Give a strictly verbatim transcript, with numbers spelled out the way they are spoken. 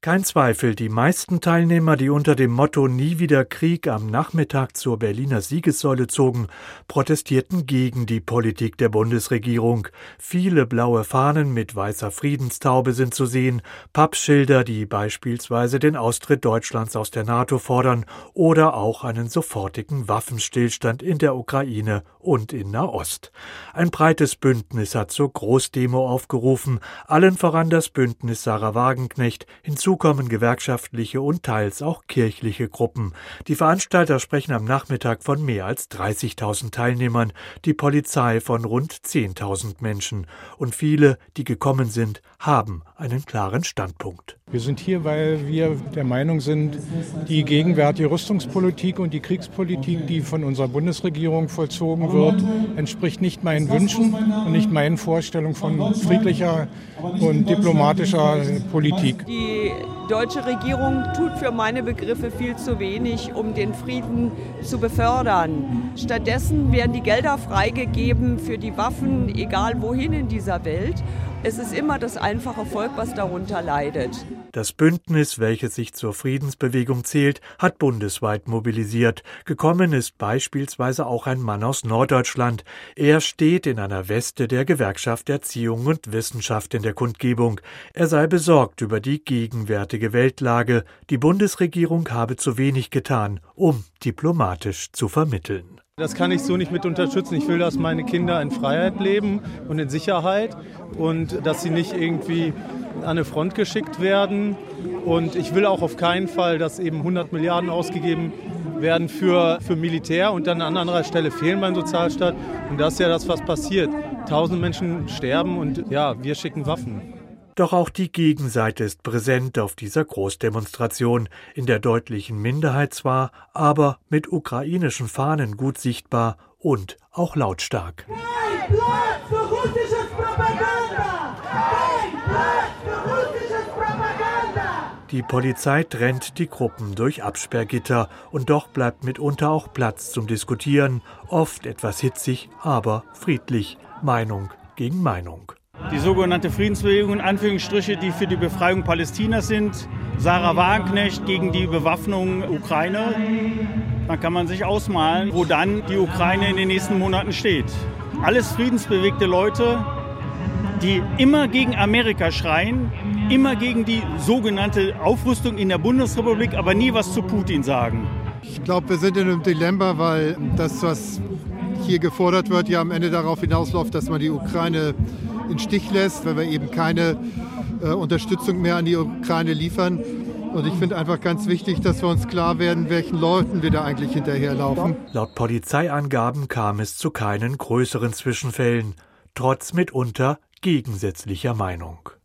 Kein Zweifel, die meisten Teilnehmer, die unter dem Motto »Nie wieder Krieg« am Nachmittag zur Berliner Siegessäule zogen, protestierten gegen die Politik der Bundesregierung. Viele blaue Fahnen mit weißer Friedenstaube sind zu sehen, Pappschilder, die beispielsweise den Austritt Deutschlands aus der NATO fordern oder auch einen sofortigen Waffenstillstand in der Ukraine und in Nahost. Ein breites Bündnis hat zur Großdemo aufgerufen, allen voran das Bündnis Sarah Wagenknecht. Hinzu kommen gewerkschaftliche und teils auch kirchliche Gruppen. Die Veranstalter sprechen am Nachmittag von mehr als dreißigtausend Teilnehmern, die Polizei von rund zehntausend Menschen. Und viele, die gekommen sind, haben einen klaren Standpunkt. Wir sind hier, weil wir der Meinung sind, die gegenwärtige Rüstungspolitik und die Kriegspolitik, die von unserer Bundesregierung vollzogen wird, entspricht nicht meinen Wünschen und nicht meinen Vorstellungen von friedlicher und diplomatischer Politik. Die deutsche Regierung tut für meine Begriffe viel zu wenig, um den Frieden zu befördern. Stattdessen werden die Gelder freigegeben für die Waffen, egal wohin in dieser Welt. Es ist immer das einfache Volk, was darunter leidet. Das Bündnis, welches sich zur Friedensbewegung zählt, hat bundesweit mobilisiert. Gekommen ist beispielsweise auch ein Mann aus Norddeutschland. Er steht in einer Weste der Gewerkschaft Erziehung und Wissenschaft in der Kundgebung. Er sei besorgt über die gegenwärtige Weltlage. Die Bundesregierung habe zu wenig getan, um diplomatisch zu vermitteln. Das kann ich so nicht mit unterstützen. Ich will, dass meine Kinder in Freiheit leben und in Sicherheit und dass sie nicht irgendwie an eine Front geschickt werden. Und ich will auch auf keinen Fall, dass eben hundert Milliarden ausgegeben werden für, für Militär und dann an anderer Stelle fehlen beim Sozialstaat. Und das ist ja das, was passiert. Tausend Menschen sterben und ja, wir schicken Waffen. Doch auch die Gegenseite ist präsent auf dieser Großdemonstration, in der deutlichen Minderheit zwar, aber mit ukrainischen Fahnen gut sichtbar und auch lautstark. Kein Platz für russisches Propaganda! Kein Platz für russisches Propaganda! Die Polizei trennt die Gruppen durch Absperrgitter und doch bleibt mitunter auch Platz zum Diskutieren, oft etwas hitzig, aber friedlich, Meinung gegen Meinung. Die sogenannte Friedensbewegung, in Anführungsstriche, die für die Befreiung Palästinas sind. Sarah Wagenknecht gegen die Bewaffnung Ukraine. Dann kann man sich ausmalen, wo dann die Ukraine in den nächsten Monaten steht. Alles friedensbewegte Leute, die immer gegen Amerika schreien, immer gegen die sogenannte Aufrüstung in der Bundesrepublik, aber nie was zu Putin sagen. Ich glaube, wir sind in einem Dilemma, weil das, was hier gefordert wird, ja am Ende darauf hinausläuft, dass man die Ukraine in Stich lässt, weil wir eben keine äh, Unterstützung mehr an die Ukraine liefern. Und ich finde einfach ganz wichtig, dass wir uns klar werden, welchen Leuten wir da eigentlich hinterherlaufen. Laut Polizeiangaben kam es zu keinen größeren Zwischenfällen, trotz mitunter gegensätzlicher Meinung.